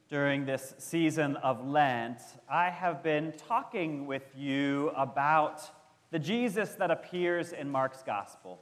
During this season of Lent, I have been talking with you about the Jesus that appears in Mark's Gospel.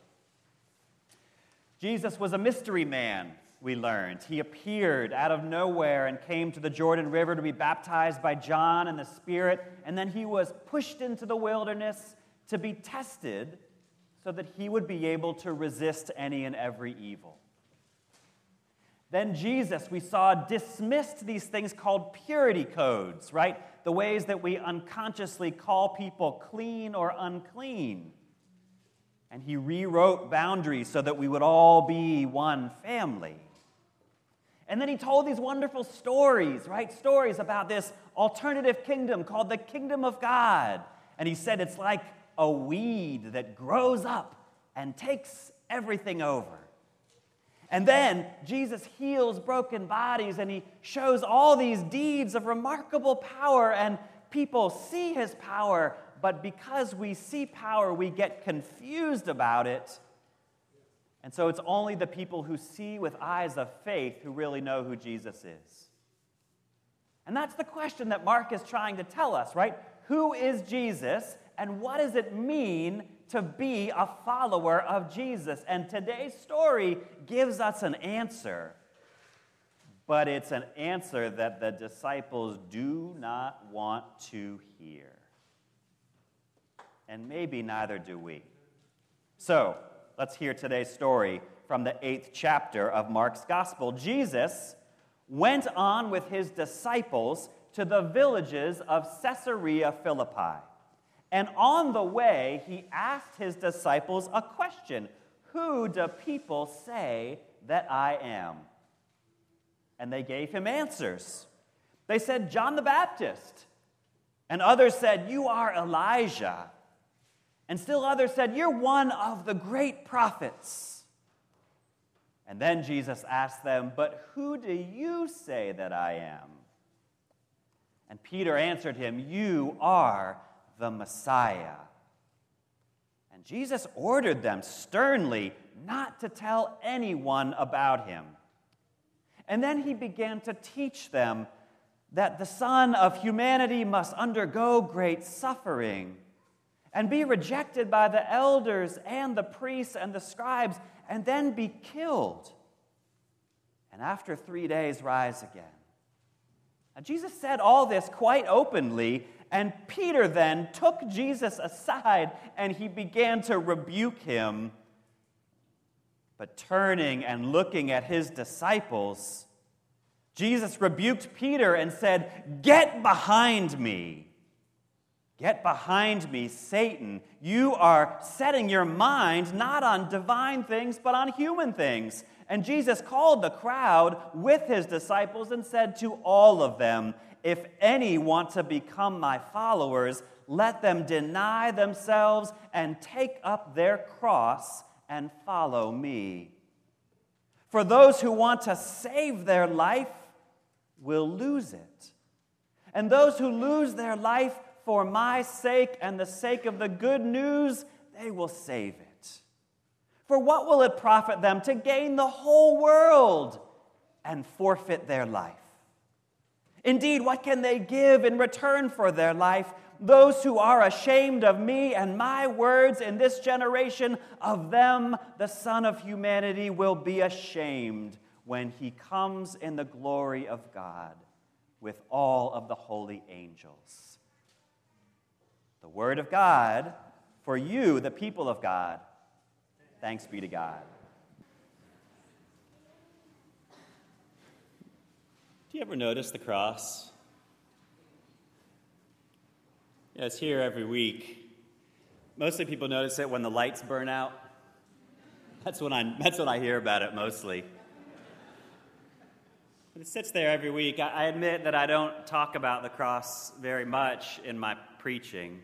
Jesus was a mystery man, we learned. He appeared out of nowhere and came to the Jordan River to be baptized by John in the Spirit, and then he was pushed into the wilderness to be tested so that he would be able to resist any and every evil. Then Jesus, we saw, dismissed these things called purity codes, right? The ways that we unconsciously call people clean or unclean. And he rewrote boundaries so that we would all be one family. And then he told these wonderful stories, right? Stories about this alternative kingdom called the kingdom of God. And he said it's like a weed that grows up and takes everything over. And then Jesus heals broken bodies, and he shows all these deeds of remarkable power, and people see his power, but because we see power, we get confused about it. And so it's only the people who see with eyes of faith who really know who Jesus is. And that's the question that Mark is trying to tell us, right? Who is Jesus, and what does it mean to be a follower of Jesus? And today's story gives us an answer, but it's an answer that the disciples do not want to hear. And maybe neither do we. So, let's hear today's story from the 8th chapter of Mark's Gospel. Jesus went on with his disciples to the villages of Caesarea Philippi. And on the way, he asked his disciples a question. Who do people say that I am? And they gave him answers. They said, John the Baptist. And others said, you are Elijah. And still others said, you're one of the great prophets. And then Jesus asked them, but who do you say that I am? And Peter answered him, you are the Messiah. And Jesus ordered them sternly not to tell anyone about him. And then he began to teach them that the Son of Humanity must undergo great suffering and be rejected by the elders and the priests and the scribes, and then be killed, and after 3 days rise again. Now, Jesus said all this quite openly, and Peter then took Jesus aside, and he began to rebuke him. But turning and looking at his disciples, Jesus rebuked Peter and said, get behind me. Get behind me, Satan. You are setting your mind not on divine things, but on human things. And Jesus called the crowd with his disciples and said to all of them, if any want to become my followers, let them deny themselves and take up their cross and follow me. For those who want to save their life will lose it. And those who lose their life for my sake and the sake of the good news, they will save it. For what will it profit them to gain the whole world and forfeit their life? Indeed, what can they give in return for their life? Those who are ashamed of me and my words in this generation, of them the Son of Humanity will be ashamed when he comes in the glory of God with all of the holy angels. The word of God for you, the people of God. Thanks be to God. Do you ever notice the cross? Yeah, it's here every week. Mostly people notice it when the lights burn out. That's when I hear about it mostly. But it sits there every week. I admit that I don't talk about the cross very much in my preaching.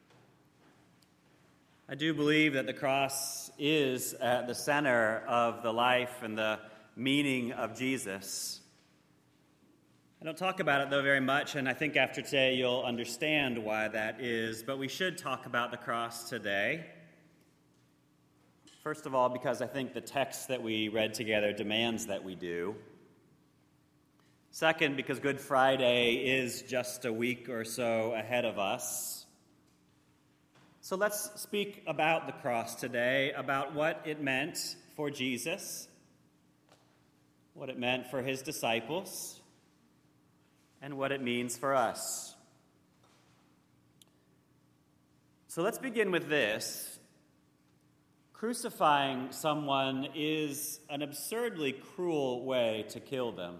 I do believe that the cross is at the center of the life and the meaning of Jesus. I don't talk about it, though, very much, and I think after today you'll understand why that is. But we should talk about the cross today. First of all, because I think the text that we read together demands that we do. Second, because Good Friday is just a week or so ahead of us. So let's speak about the cross today, about what it meant for Jesus, what it meant for his disciples, and what it means for us. So let's begin with this. Crucifying someone is an absurdly cruel way to kill them.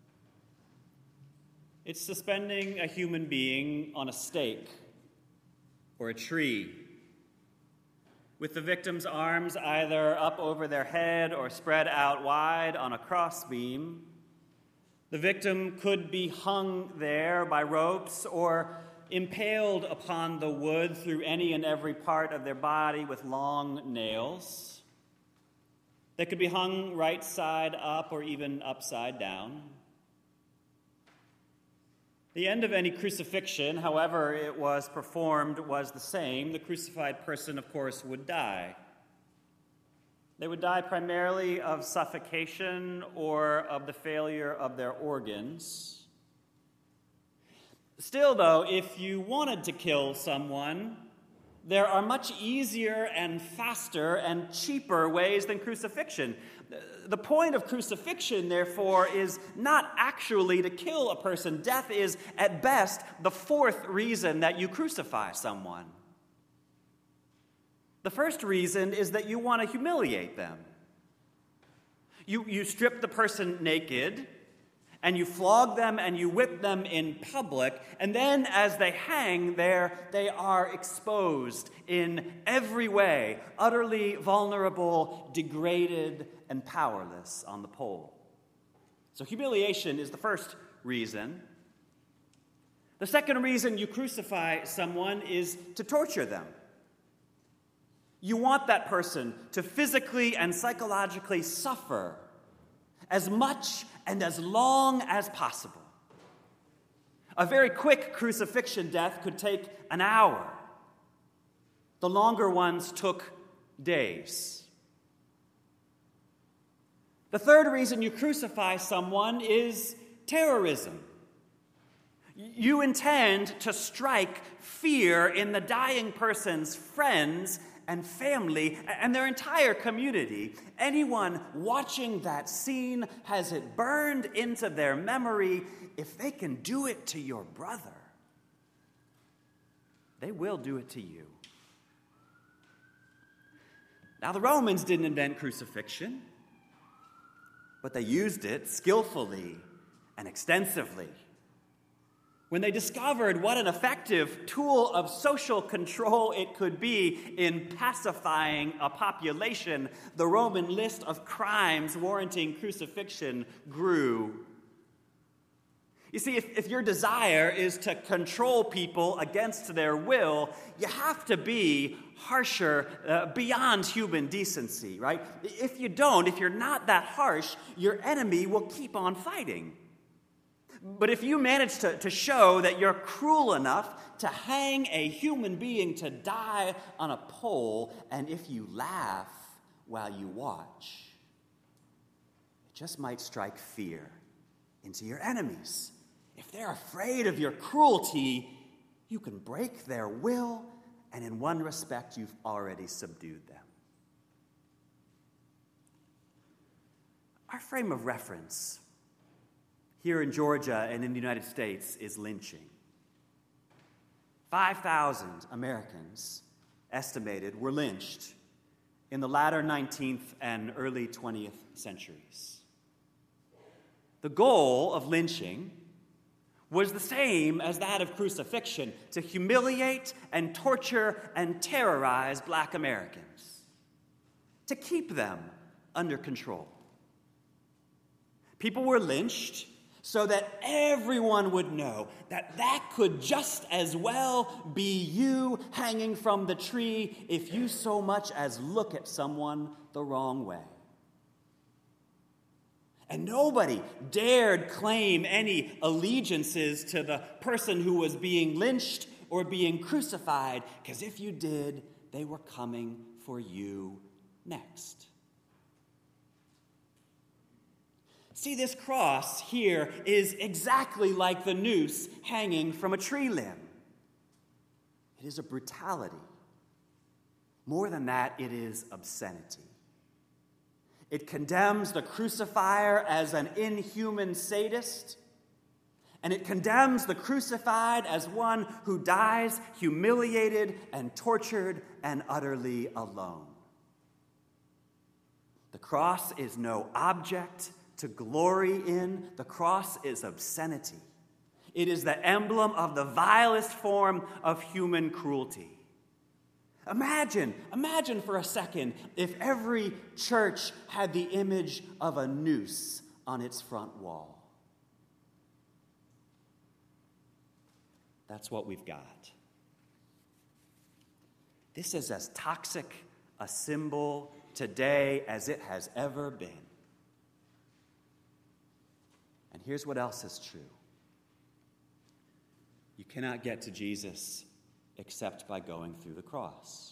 It's suspending a human being on a stake or a tree, with the victim's arms either up over their head or spread out wide on a crossbeam. The victim could be hung there by ropes or impaled upon the wood through any and every part of their body with long nails. They could be hung right side up or even upside down. The end of any crucifixion, however it was performed, was the same. The crucified person, of course, would die. They would die primarily of suffocation or of the failure of their organs. Still, though, if you wanted to kill someone, there are much easier and faster and cheaper ways than crucifixion. The point of crucifixion, therefore, is not actually to kill a person. Death is, at best, the fourth reason that you crucify someone. The first reason is that you want to humiliate them. You strip the person naked, and you flog them and you whip them in public, and then as they hang there, they are exposed in every way, utterly vulnerable, degraded, and powerless on the pole. So humiliation is the first reason. The second reason you crucify someone is to torture them. You want that person to physically and psychologically suffer as much and as long as possible. A very quick crucifixion death could take an hour. The longer ones took days. The third reason you crucify someone is terrorism. You intend to strike fear in the dying person's friends and family and their entire community. Anyone watching that scene has it burned into their memory. If they can do it to your brother, they will do it to you. Now, the Romans didn't invent crucifixion, but they used it skillfully and extensively. When they discovered what an effective tool of social control it could be in pacifying a population, the Roman list of crimes warranting crucifixion grew. You see, if your desire is to control people against their will, you have to be harsher beyond human decency, right? If you don't, if you're not that harsh, your enemy will keep on fighting. But if you manage to show that you're cruel enough to hang a human being to die on a pole, and if you laugh while you watch, it just might strike fear into your enemies. If they're afraid of your cruelty, you can break their will, and in one respect, you've already subdued them. Our frame of reference here in Georgia and in the United States is lynching. 5,000 Americans, estimated, were lynched in the latter 19th and early 20th centuries. The goal of lynching was the same as that of crucifixion: to humiliate and torture and terrorize Black Americans, to keep them under control. People were lynched so that everyone would know that that could just as well be you hanging from the tree if you so much as look at someone the wrong way. And nobody dared claim any allegiances to the person who was being lynched or being crucified, because if you did, they were coming for you next. See, this cross here is exactly like the noose hanging from a tree limb. It is a brutality. More than that, it is obscenity. It condemns the crucifier as an inhuman sadist, and it condemns the crucified as one who dies humiliated and tortured and utterly alone. The cross is no object to glory in. The cross is obscenity. It is the emblem of the vilest form of human cruelty. Imagine for a second if every church had the image of a noose on its front wall. That's what we've got. This is as toxic a symbol today as it has ever been. And here's what else is true. You cannot get to Jesus except by going through the cross.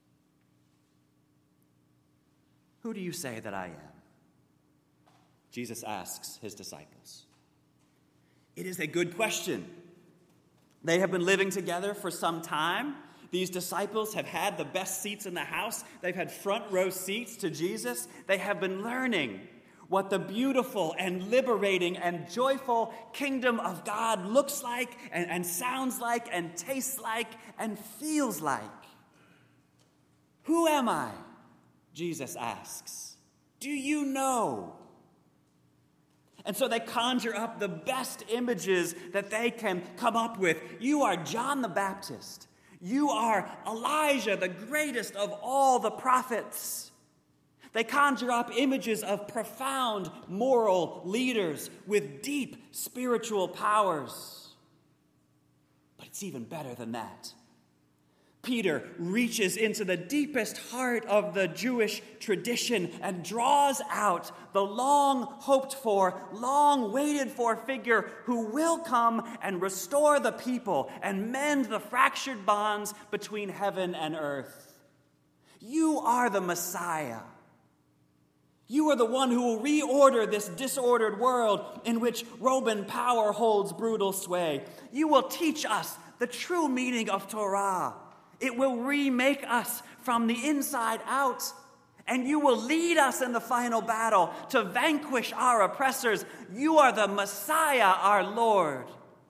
Who do you say that I am? Jesus asks his disciples. It is a good question. They have been living together for some time. These disciples have had the best seats in the house. They've had front row seats to Jesus. They have been learning what the beautiful and liberating and joyful kingdom of God looks like and sounds like and tastes like and feels like. Who am I? Jesus asks. Do you know? And so they conjure up the best images that they can come up with. You are John the Baptist. You are Elijah, the greatest of all the prophets. They conjure up images of profound moral leaders with deep spiritual powers. But it's even better than that. Peter reaches into the deepest heart of the Jewish tradition and draws out the long-hoped-for, long-waited-for figure who will come and restore the people and mend the fractured bonds between heaven and earth. You are the Messiah. You are the one who will reorder this disordered world in which Roman power holds brutal sway. You will teach us the true meaning of Torah. It will remake us from the inside out. And you will lead us in the final battle to vanquish our oppressors. You are the Messiah, our Lord.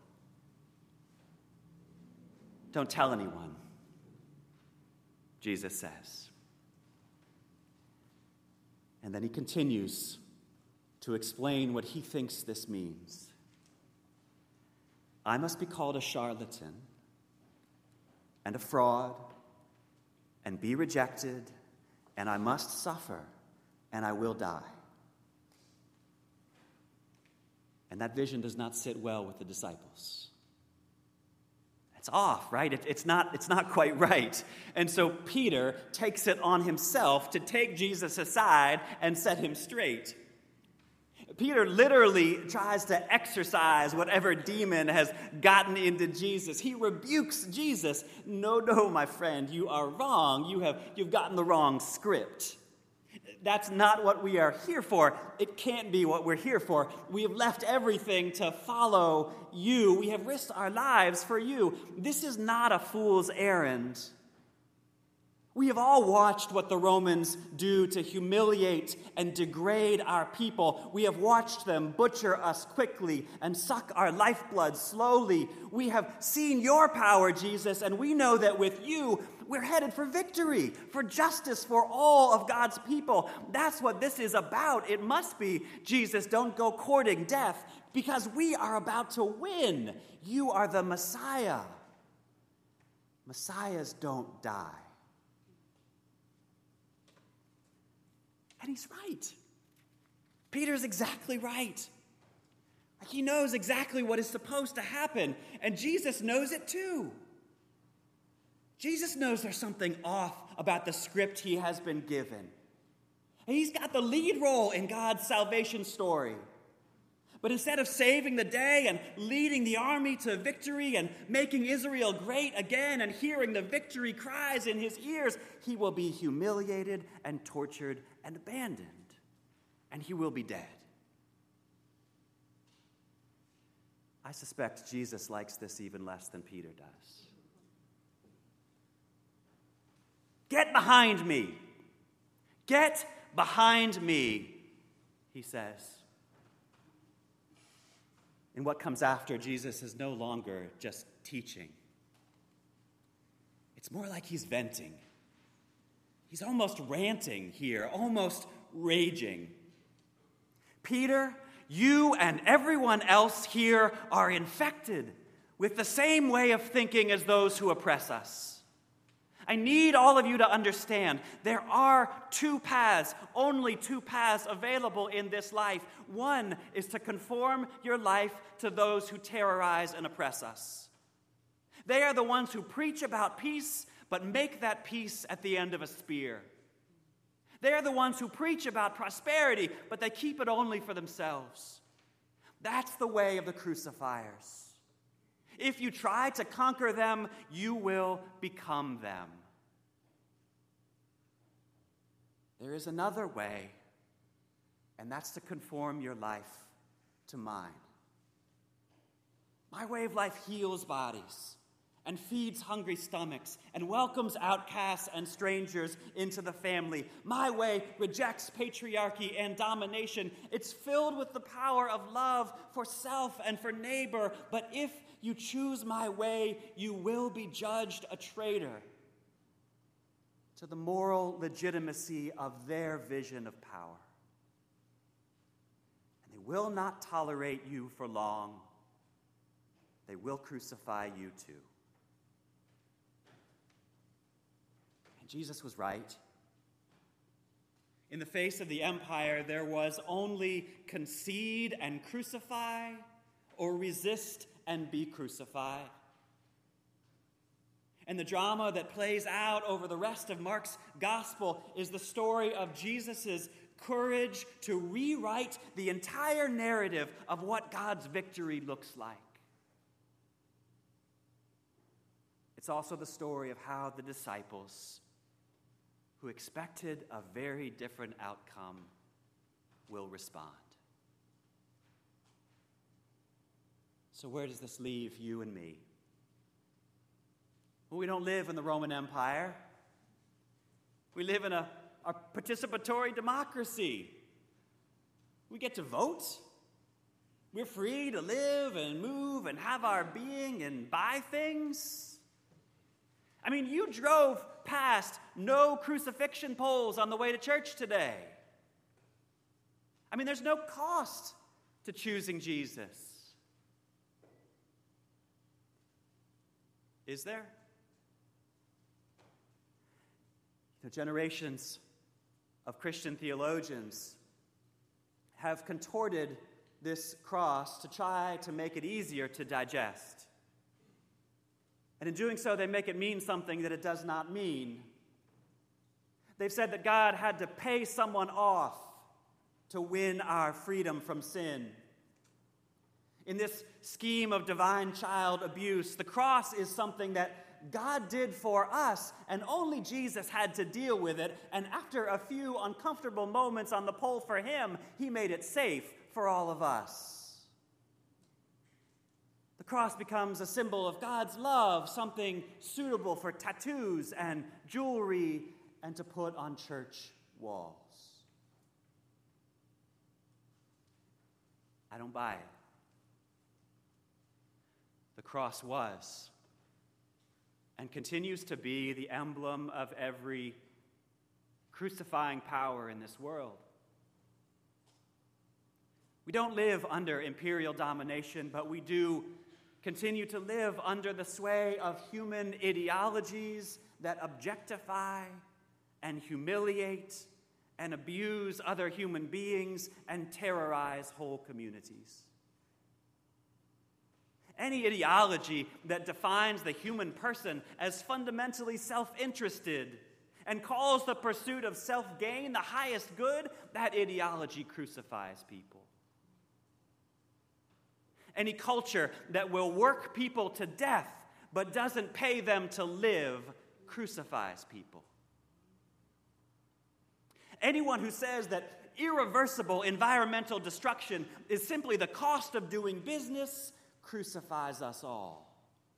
Don't tell anyone, Jesus says. And then he continues to explain what he thinks this means. I must be called a charlatan and a fraud and be rejected, and I must suffer, and I will die. And that vision does not sit well with the disciples. It's off, right? It's not quite right. And so Peter takes it on himself to take Jesus aside and set him straight. Peter literally tries to exorcise whatever demon has gotten into Jesus. He rebukes Jesus. No, my friend, you are wrong. You've gotten the wrong script. That's not what we are here for. It can't be what we're here for. We have left everything to follow you. We have risked our lives for you. This is not a fool's errand. We have all watched what the Romans do to humiliate and degrade our people. We have watched them butcher us quickly and suck our lifeblood slowly. We have seen your power, Jesus, and we know that with you, we're headed for victory, for justice for all of God's people. That's what this is about. It must be, Jesus, don't go courting death, because we are about to win. You are the Messiah. Messiahs don't die. And he's right. Peter's exactly right. He knows exactly what is supposed to happen, and Jesus knows it too. Jesus knows there's something off about the script he has been given. And he's got the lead role in God's salvation story. But instead of saving the day and leading the army to victory and making Israel great again and hearing the victory cries in his ears, he will be humiliated and tortured and abandoned. And he will be dead. I suspect Jesus likes this even less than Peter does. Get behind me. Get behind me, he says. And what comes after, Jesus is no longer just teaching. It's more like he's venting. He's almost ranting here, almost raging. Peter, you and everyone else here are infected with the same way of thinking as those who oppress us. I need all of you to understand there are two paths, only two paths available in this life. One is to conform your life to those who terrorize and oppress us. They are the ones who preach about peace, but make that peace at the end of a spear. They are the ones who preach about prosperity, but they keep it only for themselves. That's the way of the crucifiers. If you try to conquer them, you will become them. There is another way, and that's to conform your life to mine. My way of life heals bodies and feeds hungry stomachs and welcomes outcasts and strangers into the family. My way rejects patriarchy and domination. It's filled with the power of love for self and for neighbor. But if you choose my way, you will be judged a traitor to the moral legitimacy of their vision of power. And they will not tolerate you for long. They will crucify you too. And Jesus was right. In the face of the empire, there was only concede and crucify, or resist and be crucified. And the drama that plays out over the rest of Mark's gospel is the story of Jesus' courage to rewrite the entire narrative of what God's victory looks like. It's also the story of how the disciples, who expected a very different outcome, will respond. So where does this leave you and me? Well, we don't live in the Roman Empire. We live in a participatory democracy. We get to vote. We're free to live and move and have our being and buy things. I mean, you drove past no crucifixion poles on the way to church today. I mean, there's no cost to choosing Jesus. Is there? The generations of Christian theologians have contorted this cross to try to make it easier to digest. And in doing so, they make it mean something that it does not mean. They've said that God had to pay someone off to win our freedom from sin. In this scheme of divine child abuse, the cross is something that God did for us, and only Jesus had to deal with it. And after a few uncomfortable moments on the pole for him, he made it safe for all of us. The cross becomes a symbol of God's love, something suitable for tattoos and jewelry and to put on church walls. I don't buy it. The cross was and continues to be the emblem of every crucifying power in this world. We don't live under imperial domination, but we do continue to live under the sway of human ideologies that objectify and humiliate and abuse other human beings and terrorize whole communities. Any ideology that defines the human person as fundamentally self-interested and calls the pursuit of self-gain the highest good, that ideology crucifies people. Any culture that will work people to death but doesn't pay them to live crucifies people. Anyone who says that irreversible environmental destruction is simply the cost of doing business crucifies us all.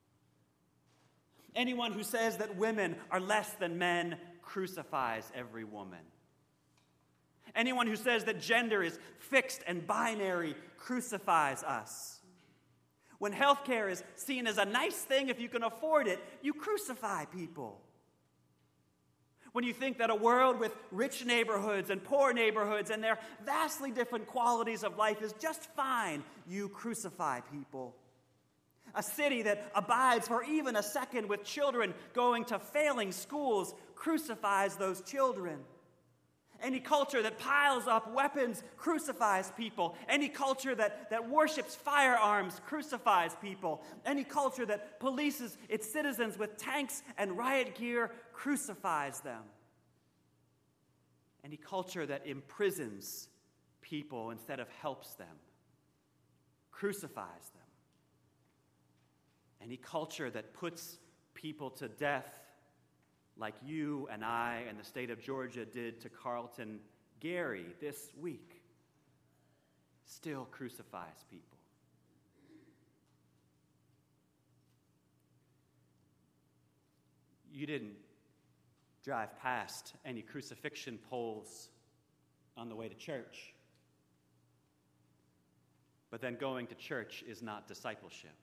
Anyone who says that women are less than men crucifies every woman. Anyone who says that gender is fixed and binary crucifies us. When healthcare is seen as a nice thing if you can afford it, you crucify people. When you think that a world with rich neighborhoods and poor neighborhoods and their vastly different qualities of life is just fine, you crucify people. A city that abides for even a second with children going to failing schools crucifies those children. Any culture that piles up weapons crucifies people. Any culture that worships firearms crucifies people. Any culture that polices its citizens with tanks and riot gear crucifies them. Any culture that imprisons people instead of helps them crucifies them. Any culture that puts people to death like you and I and the state of Georgia did to Carlton Gary this week, still crucifies people. You didn't drive past any crucifixion poles on the way to church. But then going to church is not discipleship.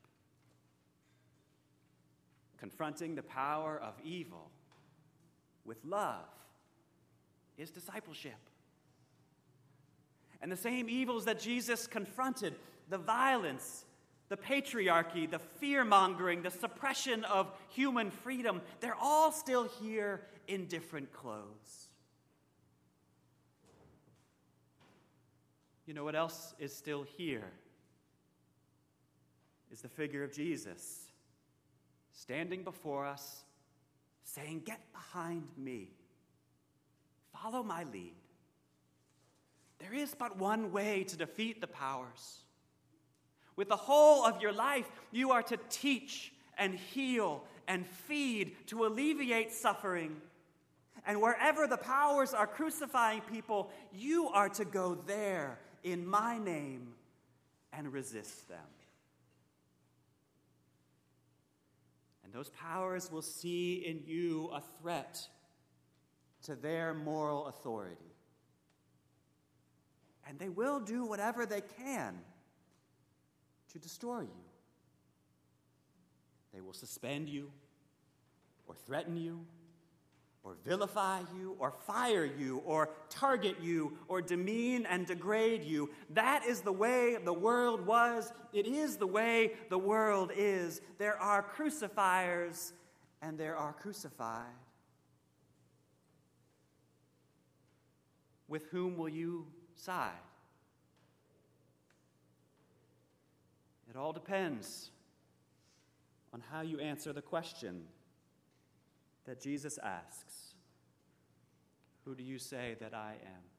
Confronting the power of evil with love is discipleship. And the same evils that Jesus confronted, the violence, the patriarchy, the fear-mongering, the suppression of human freedom, they're all still here in different clothes. You know what else is still here? Is the figure of Jesus standing before us, saying, "Get behind me. Follow my lead. There is but one way to defeat the powers. With the whole of your life, you are to teach and heal and feed to alleviate suffering. And wherever the powers are crucifying people, you are to go there in my name and resist them. And those powers will see in you a threat to their moral authority. And they will do whatever they can to destroy you. They will suspend you, or threaten you, or vilify you, or fire you, or target you, or demean and degrade you. That is the way the world was. It is the way the world is. There are crucifiers, and there are crucified. With whom will you side? It all depends on how you answer the question that Jesus asks. Who do you say that I am?